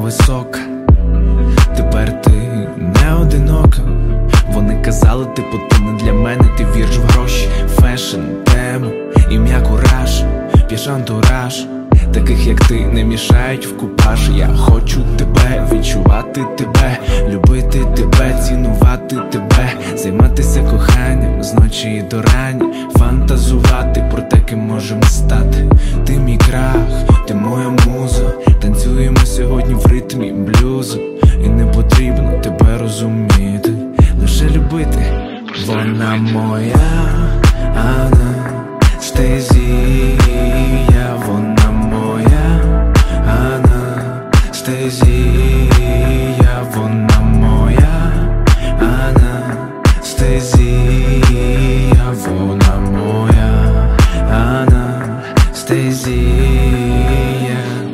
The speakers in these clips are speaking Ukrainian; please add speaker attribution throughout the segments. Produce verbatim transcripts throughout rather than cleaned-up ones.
Speaker 1: висока, тепер ти не одинока. Вони казали, типу, ти не для мене, ти вірш в гроші, фешн, тему, ім'я кураж, п'єш антураж. Таких як ти не мішають в купаж. Я хочу тебе, відчувати тебе, любити тебе, цінувати тебе, займатися коханням зночі і до рані, фантазувати про те, ким можемо стати. Ти мій крах, ти моя муза, танцюємо сьогодні в ритмі блюзу. І не потрібно тебе розуміти, лише любити. Вона моя Анастезія, вона моя Анастезія, вона моя Анастезія, вона моя Анастезія.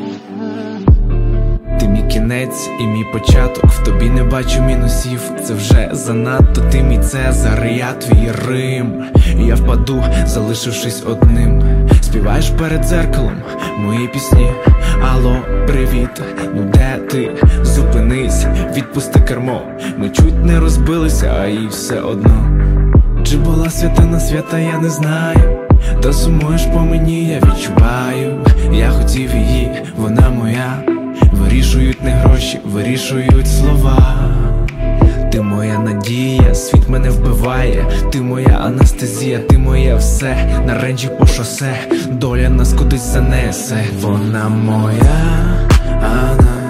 Speaker 1: Ти мій кінець і мій початок, в тобі не бачу мінусів, це вже занадто. Ти мій Цезар, я твій Рим, і я впаду, залишившись одним. Співаєш перед дзеркалом мої пісні. Алло, привіт, ну де ти? Зупинись, відпусти кермо. Ми чуть не розбилися, а їй все одно. Чи була свята на свята, я не знаю. Та сумуєш по мені, я відчуваю. Я хотів її, вона моя. Вирішують не гроші, вирішують слова. Ти моя надія, світ мене вбиває. Ти моя Анастезія, ти моє все. На ренджі по шосе, доля нас кудись занесе. Вона моя Анастезія.